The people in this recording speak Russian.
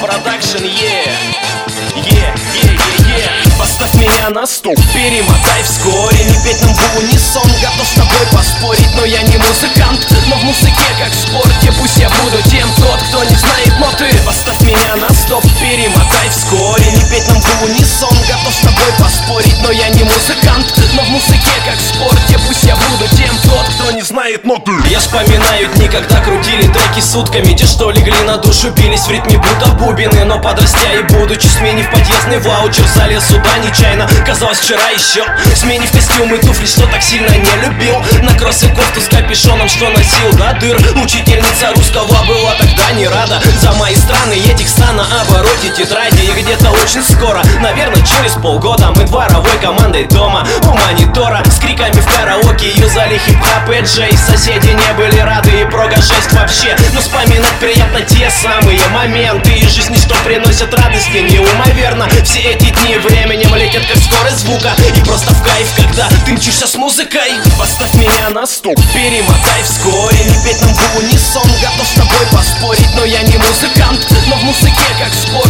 Production, Поставь меня на стоп, перемотай вскоре. Не петь нам в унисон, готов с тобой поспорить. Но я не музыкант, но в музыке как в спорте. Пусть я буду тем, тот, кто не знает ноты. Поставь меня на стоп, перемотай вскоре. Не петь нам в унисон, готов с тобой поспорить. Но я не музыкант, но в музыке как в спорте. Пусть я буду тем, тот, кто не знает ноты. Я вспоминаю дни, когда крутили треки сутками. Те, что легли на душу, бились в ритме будто бубины. Но подрастя и будучи, сменив подъездный ваучер, залез сюда нечаянно. Казалось, вчера еще, сменив костюм и туфли, что так сильно не любил. На кросс и кофту с капюшоном, что носил до дыр. Учительница русского была тогда не рада за мои страны, этих на обороте тетради. И где-то очень скоро, наверное через полгода, мы дворовой командой дома у монитора с криками в караоке юзали хип-хоп и джей. Соседи не были рады и прога 6 вообще. Но вспоминать приятно те самые моменты из жизни, что приносят радости неумоверно. Все эти дни временем летят как скорость звука. И просто в кайф, когда ты мчишься с музыкой. Поставь меня на стоп, перемотай вскоре. Не петь нам в унисон, готов с тобой поспорить. Но я не музыкант, но в музыке как в спорте.